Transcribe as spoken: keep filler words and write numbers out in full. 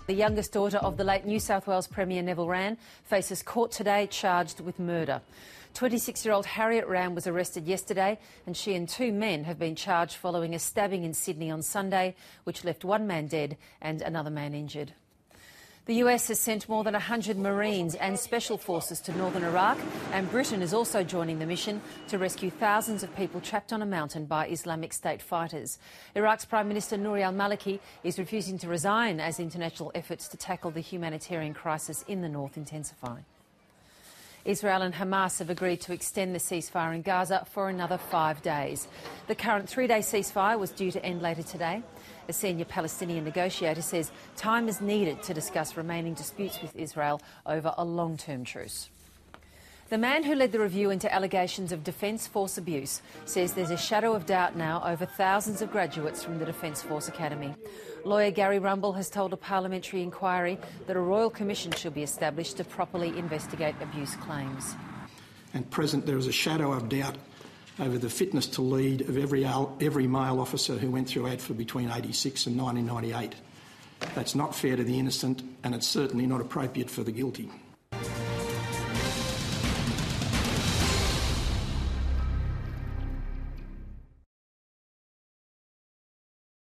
The youngest daughter of the late New South Wales Premier Neville Wran faces court today charged with murder. twenty-six-year-old Harriet Wran was arrested yesterday and she and two men have been charged following a stabbing in Sydney on Sunday, which left one man dead and another man injured. The U S has sent more than one hundred Marines and Special Forces to northern Iraq, and Britain is also joining the mission to rescue thousands of people trapped on a mountain by Islamic State fighters. Iraq's Prime Minister Nouri al-Maliki is refusing to resign as international efforts to tackle the humanitarian crisis in the north intensify. Israel and Hamas have agreed to extend the ceasefire in Gaza for another five days. The current three-day ceasefire was due to end later today. A senior Palestinian negotiator says time is needed to discuss remaining disputes with Israel over a long-term truce. The man who led the review into allegations of Defence Force abuse says there's a shadow of doubt now over thousands of graduates from the Defence Force Academy. Lawyer Gary Rumble has told a parliamentary inquiry that a royal commission should be established to properly investigate abuse claims. At present, there is a shadow of doubt over the fitness to lead of every, every male officer who went through A D F A between eighty-six and nineteen ninety-eight. That's not fair to the innocent, and it's certainly not appropriate for the guilty.